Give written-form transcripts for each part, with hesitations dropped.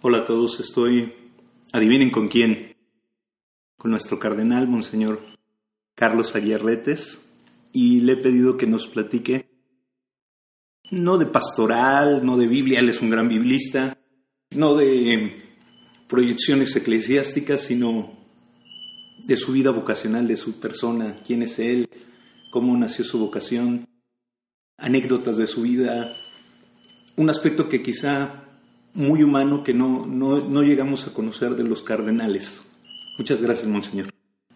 Hola a todos, adivinen con quién, con nuestro cardenal, Monseñor Carlos Aguiar Retes, y le he pedido que nos platique, no de pastoral, no de Biblia, él es un gran biblista, no de proyecciones eclesiásticas, sino de su vida vocacional, de su persona, quién es él, cómo nació su vocación, anécdotas de su vida, un aspecto que quizá muy humano que no llegamos a conocer de los cardenales. Muchas gracias, Monseñor.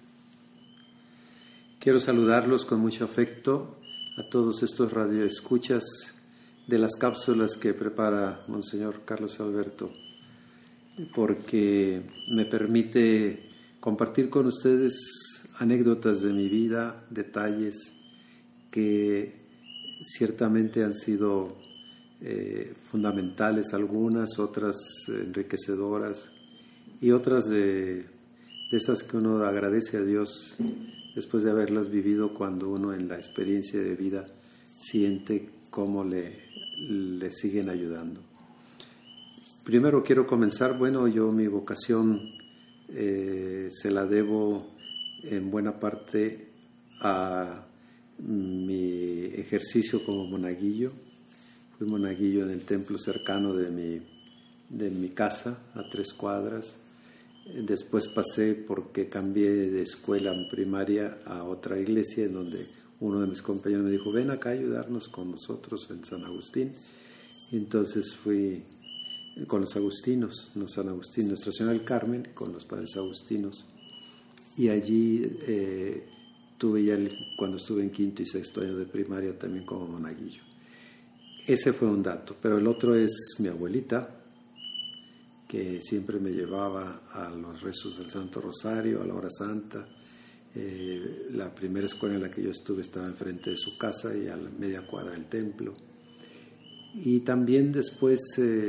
Quiero saludarlos con mucho afecto a todos estos radioescuchas de las cápsulas que prepara Monseñor Carlos Alberto, porque me permite compartir con ustedes anécdotas de mi vida, detalles que ciertamente han sido fundamentales algunas, otras enriquecedoras y otras de esas que uno agradece a Dios después de haberlas vivido, cuando uno en la experiencia de vida siente cómo le siguen ayudando. Primero quiero comenzar, yo mi vocación se la debo en buena parte a mi ejercicio como monaguillo. Fui monaguillo en el templo cercano de mi casa, a 3 cuadras. Después pasé, porque cambié de escuela primaria a otra iglesia, en donde uno de mis compañeros me dijo: ven acá a ayudarnos con nosotros en San Agustín. Y entonces fui con los agustinos, no San Agustín, Nuestra Señora del Carmen, con los padres agustinos. Y allí tuve ya, cuando estuve en 5º y 6º año de primaria, también como monaguillo. Ese fue un dato, pero el otro es mi abuelita, que siempre me llevaba a los rezos del Santo Rosario, a la hora santa. La primera escuela en la que yo estuve estaba enfrente de su casa y a la media cuadra del templo. Y también después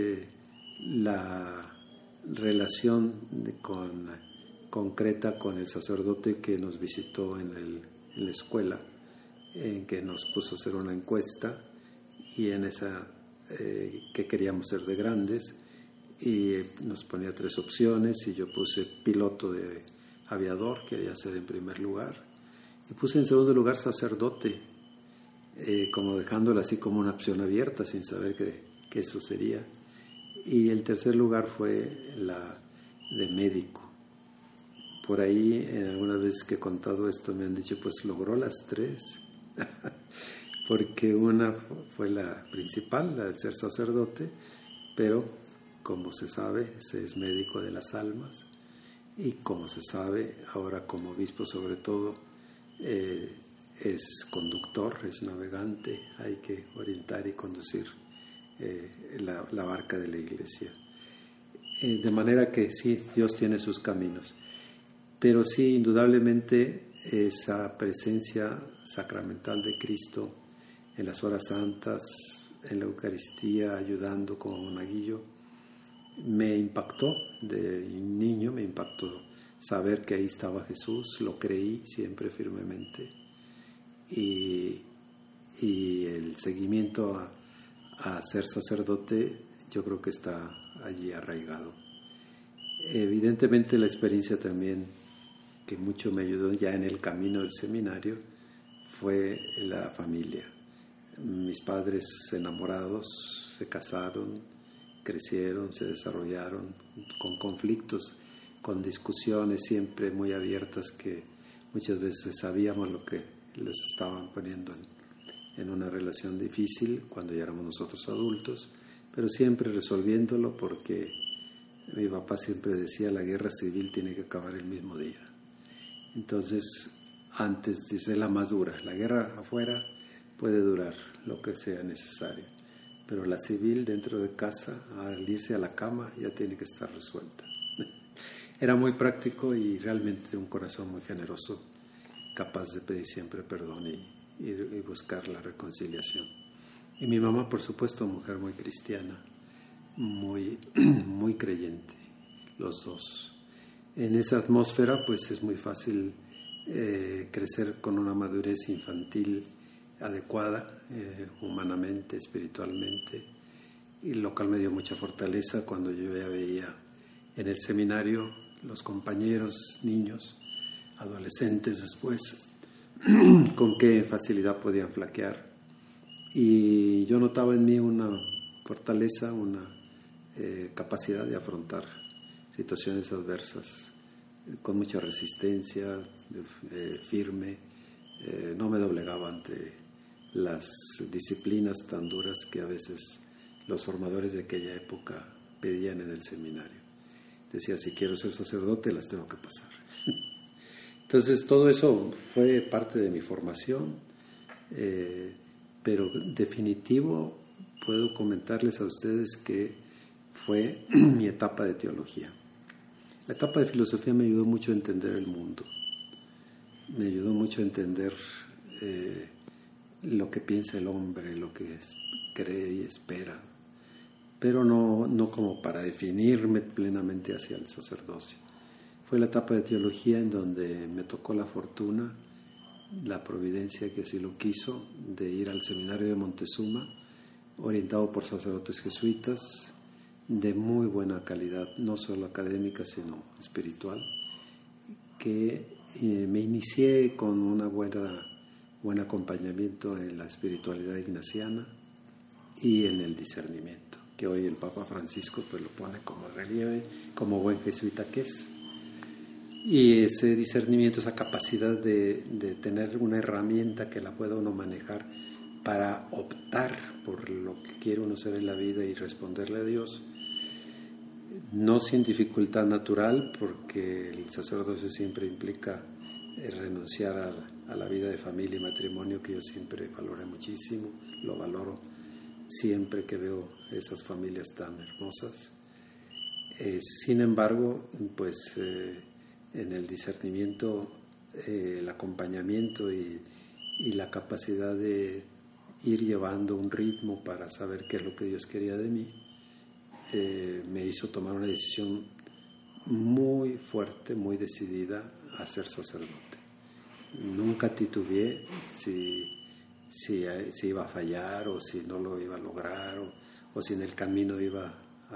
la relación concreta con el sacerdote que nos visitó en la escuela, en que nos puso a hacer una encuesta, y en esa que queríamos ser de grandes, y nos ponía 3 opciones, y yo puse piloto de aviador, quería ser en primer lugar, y puse en segundo lugar sacerdote, como dejándolo así como una opción abierta, sin saber que eso sería. Y el tercer lugar fue la de médico. Por ahí, en algunas veces que he contado esto, me han dicho: pues logró las 3. Porque una fue la principal, la de ser sacerdote, pero como se sabe, se es médico de las almas, y como se sabe, ahora como obispo sobre todo, es conductor, es navegante, hay que orientar y conducir la barca de la iglesia. De manera que sí, Dios tiene sus caminos, pero sí, indudablemente, esa presencia sacramental de Cristo en las horas santas, en la Eucaristía, ayudando como monaguillo, me impactó. De niño me impactó saber que ahí estaba Jesús, lo creí siempre firmemente, y el seguimiento a ser sacerdote yo creo que está allí arraigado. Evidentemente la experiencia también que mucho me ayudó ya en el camino del seminario fue la familia. Mis padres enamorados se casaron, crecieron, se desarrollaron con conflictos, con discusiones siempre muy abiertas, que muchas veces sabíamos lo que les estaban poniendo en una relación difícil cuando ya éramos nosotros adultos, pero siempre resolviéndolo, porque mi papá siempre decía: la guerra civil tiene que acabar el mismo día. Entonces, antes, dice, la más dura, la guerra afuera puede durar lo que sea necesario, pero la civil dentro de casa, al irse a la cama, ya tiene que estar resuelta. Era muy práctico y realmente un corazón muy generoso, capaz de pedir siempre perdón y buscar la reconciliación. Y mi mamá, por supuesto, mujer muy cristiana, muy, muy creyente, los dos. En esa atmósfera, pues es muy fácil crecer con una madurez infantil adecuada, humanamente, espiritualmente, y lo cual me dio mucha fortaleza cuando yo ya veía En el seminario, los compañeros, niños, adolescentes después, con qué facilidad podían flaquear. Y yo notaba en mí una fortaleza, una capacidad de afrontar situaciones adversas con mucha resistencia, firme. No me doblegaba ante las disciplinas tan duras que a veces los formadores de aquella época pedían en el seminario. Decía, si quiero ser sacerdote, las tengo que pasar. Entonces, todo eso fue parte de mi formación, pero definitivo puedo comentarles a ustedes que fue mi etapa de teología. La etapa de filosofía me ayudó mucho a entender el mundo, me ayudó mucho a entender lo que piensa el hombre, lo que cree y espera, pero no como para definirme plenamente hacia el sacerdocio. Fue la etapa de teología en donde me tocó la fortuna, la providencia que así lo quiso, de ir al seminario de Montezuma, orientado por sacerdotes jesuitas, de muy buena calidad, no solo académica, sino espiritual, que me inicié con una buen acompañamiento en la espiritualidad ignaciana y en el discernimiento, que hoy el Papa Francisco pues lo pone como relieve, como buen jesuita que es. Y ese discernimiento, esa capacidad de tener una herramienta que la pueda uno manejar para optar por lo que quiere uno ser en la vida y responderle a Dios, no sin dificultad natural, porque el sacerdocio siempre implica renunciar a la vida de familia y matrimonio, que yo siempre valoré muchísimo, lo valoro siempre que veo esas familias tan hermosas. Sin embargo, pues en el discernimiento, el acompañamiento y la capacidad de ir llevando un ritmo para saber qué es lo que Dios quería de mí, me hizo tomar una decisión muy fuerte, muy decidida a ser sacerdote. Nunca titubeé si iba a fallar o si no lo iba a lograr o si en el camino iba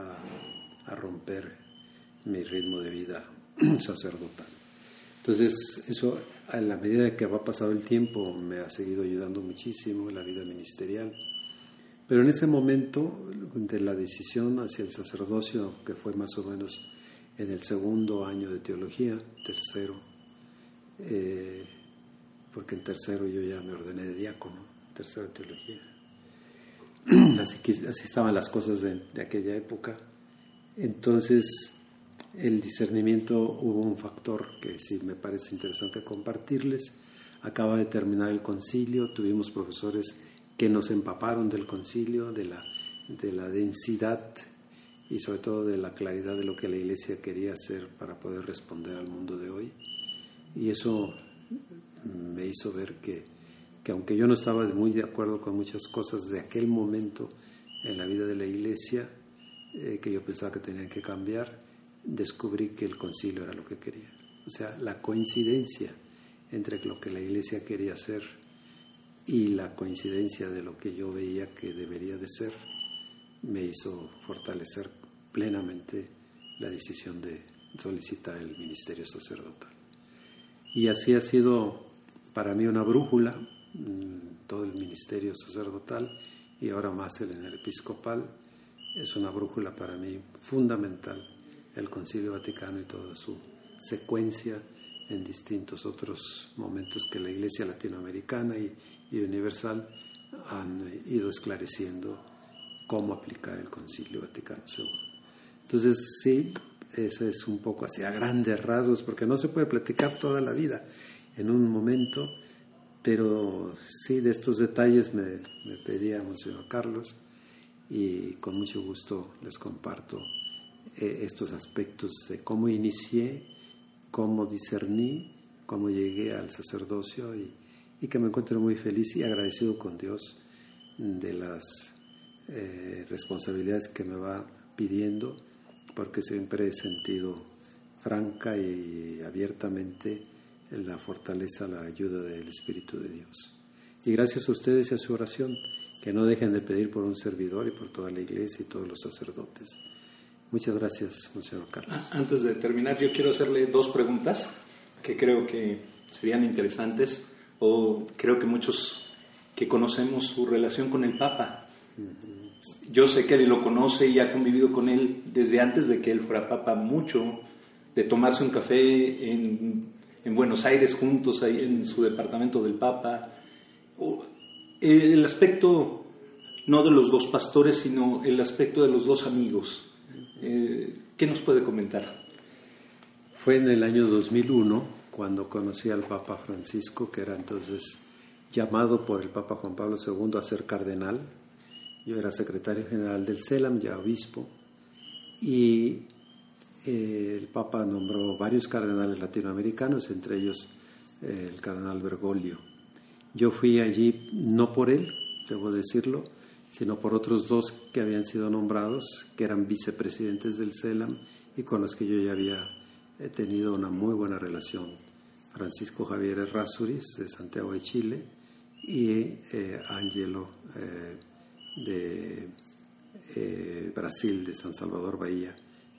a romper mi ritmo de vida sacerdotal. Entonces, eso a la medida que va pasado el tiempo me ha seguido ayudando muchísimo en la vida ministerial. Pero en ese momento de la decisión hacia el sacerdocio, que fue más o menos en el segundo año de teología, tercero, porque en tercero yo ya me ordené de diácono, tercero de teología. Así estaban las cosas de aquella época. Entonces, el discernimiento, hubo un factor que sí me parece interesante compartirles. Acaba de terminar el concilio, tuvimos profesores que nos empaparon del concilio, de la densidad y sobre todo de la claridad de lo que la Iglesia quería hacer para poder responder al mundo de hoy. Y eso me hizo ver que aunque yo no estaba muy de acuerdo con muchas cosas de aquel momento en la vida de la Iglesia, que yo pensaba que tenían que cambiar, descubrí que el concilio era lo que quería. O sea, la coincidencia entre lo que la Iglesia quería hacer y la coincidencia de lo que yo veía que debería de ser, me hizo fortalecer plenamente la decisión de solicitar el ministerio sacerdotal. Y así ha sido para mí una brújula, todo el ministerio sacerdotal y ahora más en el episcopal, es una brújula para mí fundamental, el Concilio Vaticano y toda su secuencia en distintos otros momentos que la Iglesia latinoamericana y universal han ido esclareciendo cómo aplicar el Concilio Vaticano II. Entonces, sí, eso es un poco así a grandes rasgos, porque no se puede platicar toda la vida en un momento, pero sí, de estos detalles me pedía Monseñor Carlos y con mucho gusto les comparto estos aspectos de cómo inicié, cómo discerní, cómo llegué al sacerdocio y que me encuentro muy feliz y agradecido con Dios de las responsabilidades que me va pidiendo, porque siempre he sentido franca y abiertamente la fortaleza, la ayuda del Espíritu de Dios. Y gracias a ustedes y a su oración, que no dejen de pedir por un servidor y por toda la Iglesia y todos los sacerdotes. Muchas gracias, Monseñor Carlos. Antes de terminar, yo quiero hacerle 2 preguntas que creo que serían interesantes, o creo que muchos que conocemos su relación con el Papa. Yo sé que él lo conoce y ha convivido con él desde antes de que él fuera Papa mucho, de tomarse un café en Buenos Aires juntos, ahí en su departamento del Papa. El aspecto no de los 2 pastores, sino el aspecto de los 2 amigos. ¿Qué nos puede comentar? Fue en el año 2001 cuando conocí al Papa Francisco, que era entonces llamado por el Papa Juan Pablo II a ser cardenal. Yo era secretario general del CELAM, ya obispo, y el Papa nombró varios cardenales latinoamericanos, entre ellos el cardenal Bergoglio. Yo fui allí no por él, debo decirlo, sino por otros 2 que habían sido nombrados, que eran vicepresidentes del CELAM y con los que yo ya había tenido una muy buena relación. Francisco Javier Errázuriz, de Santiago de Chile, y Ángelo de Brasil, de San Salvador Bahía,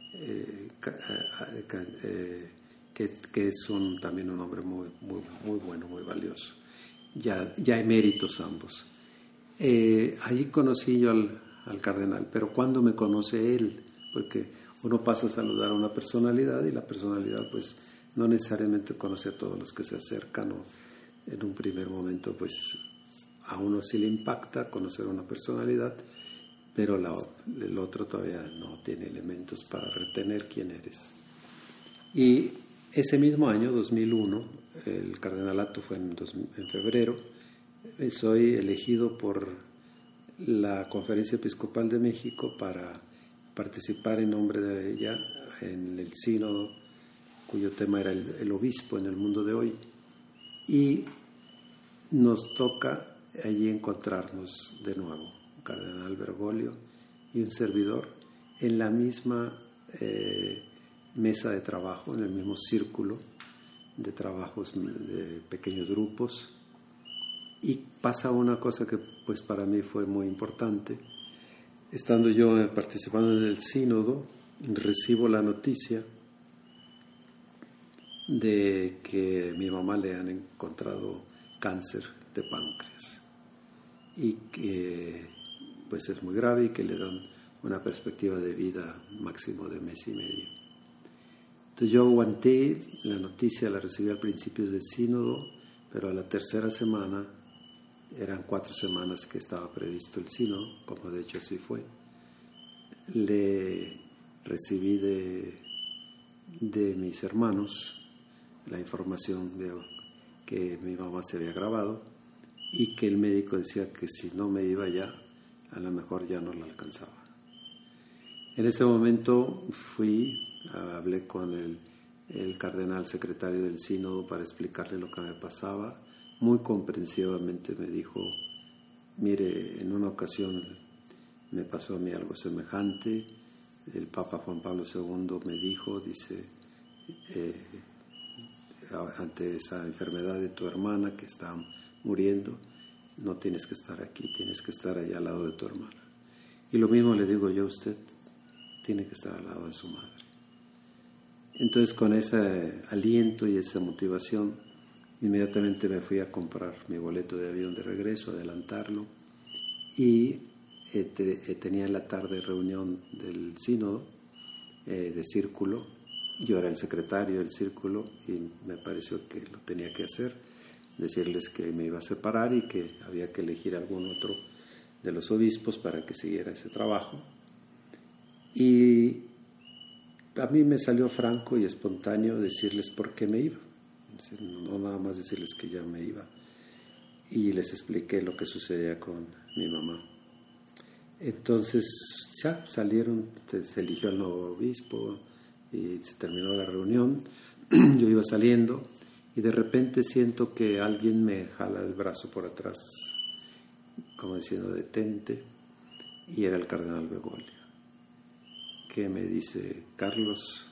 que es también un hombre muy bueno, muy valioso, ya eméritos ambos. Allí conocí yo al cardenal, pero ¿cuándo me conoce él? Porque uno pasa a saludar a una personalidad y la personalidad pues no necesariamente conoce a todos los que se acercan, o en un primer momento pues a uno sí le impacta conocer a una personalidad, pero el otro todavía no tiene elementos para retener quién eres. Y ese mismo año, 2001, el cardenalato fue en febrero, soy elegido por la Conferencia Episcopal de México para participar en nombre de ella en el sínodo, cuyo tema era el obispo en el mundo de hoy. Y nos toca allí encontrarnos de nuevo, un cardenal Bergoglio y un servidor, en la misma mesa de trabajo, en el mismo círculo de trabajos de pequeños grupos. Y pasa una cosa que pues para mí fue muy importante. Estando yo participando en el sínodo, recibo la noticia de que a mi mamá le han encontrado cáncer de páncreas y que pues es muy grave y que le dan una perspectiva de vida máximo de 1.5 meses. Entonces yo aguanté, la noticia la recibí al principio del sínodo, pero a la 3ª semana, eran 4 semanas que estaba previsto el sínodo, como de hecho así fue, le recibí de mis hermanos la información de que mi mamá se había agravado y que el médico decía que si no me iba ya, a lo mejor ya no la alcanzaba. En ese momento hablé con el cardenal secretario del sínodo para explicarle lo que me pasaba. Muy comprensivamente me dijo: mire, en una ocasión me pasó a mí algo semejante, el Papa Juan Pablo II me dijo, dice, ante esa enfermedad de tu hermana que está muriendo, no tienes que estar aquí, tienes que estar allá al lado de tu hermana. Y lo mismo le digo yo a usted, tiene que estar al lado de su madre. Entonces, con ese aliento y esa motivación, inmediatamente me fui a comprar mi boleto de avión de regreso, adelantarlo, y tenía en la tarde reunión del sínodo de círculo. Yo era el secretario del círculo y me pareció que lo tenía que hacer, decirles que me iba a separar y que había que elegir algún otro de los obispos para que siguiera ese trabajo. Y a mí me salió franco y espontáneo decirles por qué me iba, no nada más decirles que ya me iba, y les expliqué lo que sucedía con mi mamá. Entonces ya salieron, se eligió al nuevo obispo y se terminó la reunión. Yo iba saliendo y de repente siento que alguien me jala el brazo por atrás, como diciendo detente, y era el cardenal Bergoglio, que me dice: Carlos,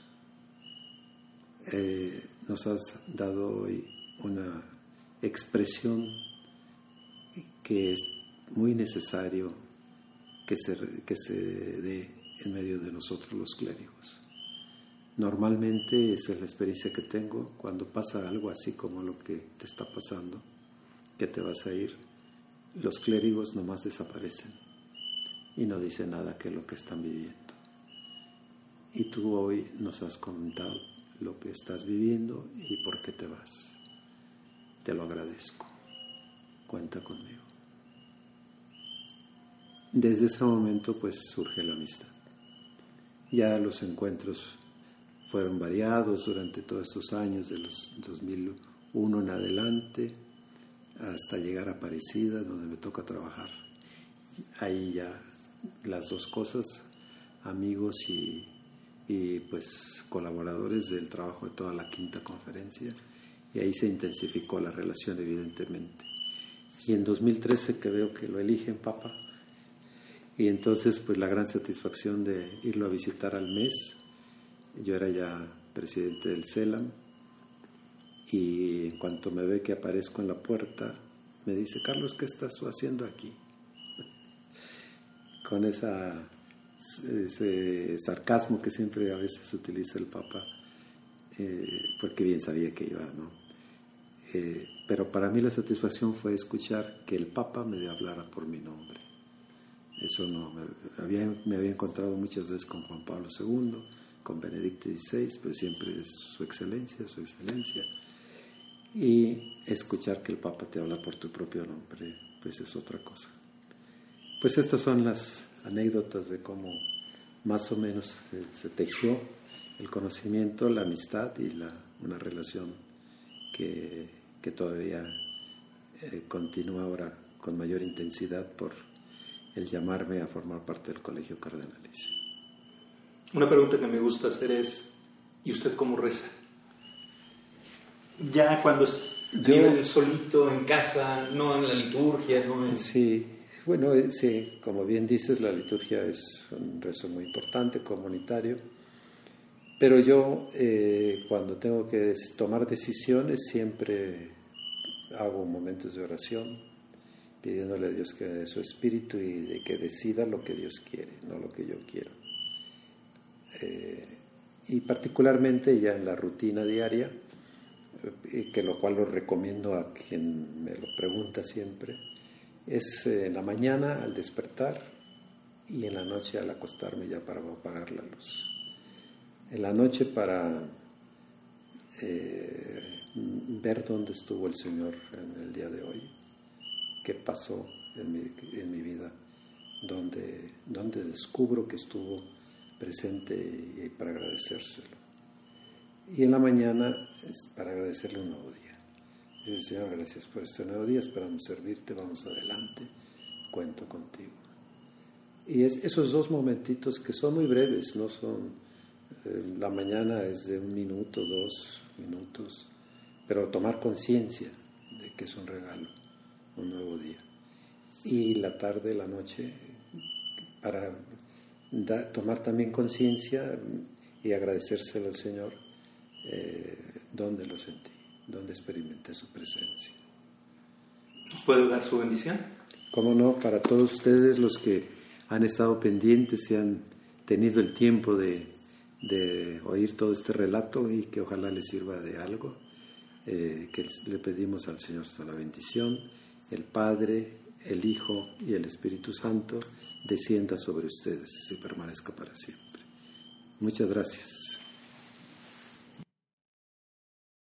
nos has dado hoy una expresión que es muy necesario que se dé en medio de nosotros los clérigos. Normalmente esa es la experiencia que tengo cuando pasa algo así como lo que te está pasando, que te vas a ir, los clérigos nomás desaparecen y no dicen nada que lo que están viviendo. Y tú hoy nos has comentado lo que estás viviendo y por qué te vas. Te lo agradezco. Cuenta conmigo. Desde ese momento pues surge la amistad. Ya los encuentros fueron variados durante todos estos años, de los 2001 en adelante, hasta llegar a Aparecida, donde me toca trabajar. Ahí ya las dos cosas, amigos y pues colaboradores del trabajo de toda la quinta conferencia, y ahí se intensificó la relación evidentemente. Y en 2013 que veo que lo eligen Papa, y entonces pues la gran satisfacción de irlo a visitar al mes. Yo era ya presidente del CELAM, y en cuanto me ve que aparezco en la puerta, me dice: Carlos, ¿qué estás tú haciendo aquí? Con ese sarcasmo que siempre a veces utiliza el Papa, porque bien sabía que iba, ¿no? Pero para mí la satisfacción fue escuchar que el Papa me hablara por mi nombre. Eso no, me había encontrado muchas veces con Juan Pablo II, con Benedicto XVI, pero siempre es su excelencia. Y escuchar que el Papa te habla por tu propio nombre, pues es otra cosa. Pues estas son las anécdotas de cómo más o menos se tejió el conocimiento, la amistad y una relación que todavía continúa ahora con mayor intensidad por el llamarme a formar parte del Colegio Cardenalicio. Una pregunta que me gusta hacer es: ¿y usted cómo reza? Ya cuando vive solito en casa, no en la liturgia, no en... Sí, bueno, sí, como bien dices, la liturgia es un rezo muy importante, comunitario, pero yo cuando tengo que tomar decisiones siempre hago momentos de oración, pidiéndole a Dios que dé su espíritu y de que decida lo que Dios quiere, no lo que yo quiero. Y particularmente ya en la rutina diaria, que lo cual lo recomiendo a quien me lo pregunta siempre, es en la mañana al despertar y en la noche al acostarme ya para apagar la luz. En la noche para ver dónde estuvo el Señor en el día de hoy, qué pasó en mi vida, donde descubro que estuvo presente y para agradecérselo. Y en la mañana es para agradecerle un nuevo día. Dice: Señor, gracias por este nuevo día, esperamos servirte, vamos adelante, cuento contigo. Y esos dos momentitos que son muy breves, no son, la mañana es de 1 minuto, 2 minutos, pero tomar conciencia de que es un regalo, un nuevo día. Y la tarde, la noche, para tomar también conciencia y agradecérselo al Señor, donde lo sentí, donde experimenté su presencia. ¿Nos puede dar su bendición? Cómo no, para todos ustedes los que han estado pendientes y han tenido el tiempo de oír todo este relato, y que ojalá les sirva de algo, que le pedimos al Señor la bendición, el Padre, el Hijo y el Espíritu Santo descienda sobre ustedes y permanezca para siempre. Muchas gracias.